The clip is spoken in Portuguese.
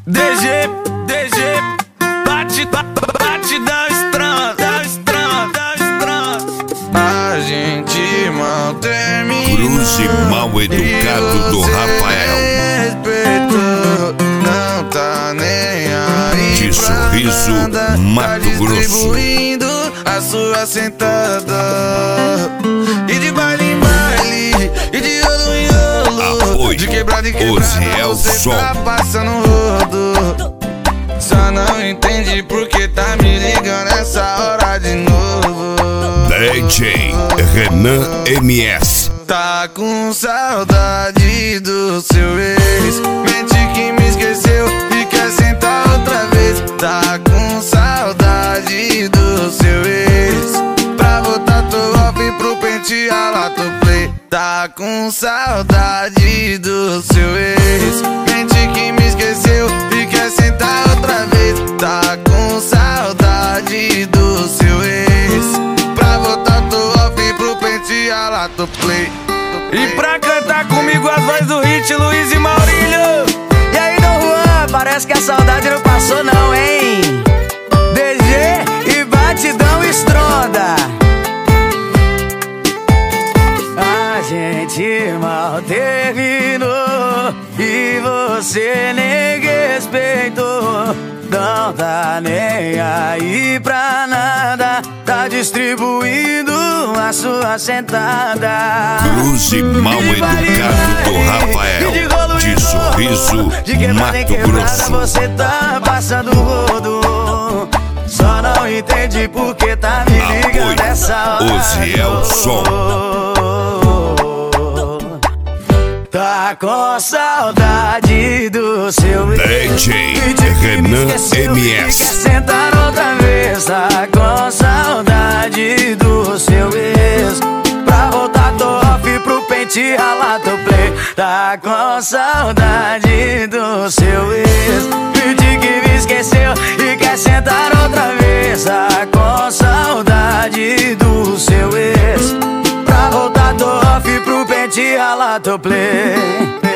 DG, bate da estrada, A gente mal termina. Cruze mal educado do Rafael. Respeito, não tá nem aí. De Sorriso, Mato Grosso. Distribuindo a sua sentada. E de baile em baile, e de rolo em rolo. Apoio, De quebrada em quebrada, Osiel você Som. tá passando rodo. Só não entende porque tá me ligando essa hora de novo. DJ Renan MS. Tá com saudade do seu ex. Mente que me esqueceu e quer sentar outra vez. Tá com saudade do seu ex. Pra botar tu off pro pentear lá tu play. Tá com saudade do seu ex. Mente que me esqueceu e quer sentar outra vez. Tá com saudade do seu ex. Pra botar tu off pro pentear lá tu play. E pra cantar comigo as vozes do hit, Luiz e Maurílio. E aí, Dom Juan, parece que a saudade não passou não, hein? DG e Batidão Estronda. A gente mal terminou e você nem respeitou. Não tá nem aí pra nada, tá distribuindo a sua sentada. Cruze mal educado do Rafael. De Sorriso, Mato Grosso. Você tá passando rodo. Só não entendi porque tá me ligando essa hora. Osiel Som. Tá com saudade do seu ex. DJ Renan MS. Quer sentar outra vez. Tá com saudade do seu ex. Pra voltar tô off pro pente ralar teu play. Tá com saudade do seu ex. Finge que me esqueceu e quer sentar outra vez. Tá com saudade do seu ex. Pra voltar tô off pro pente ralar teu play.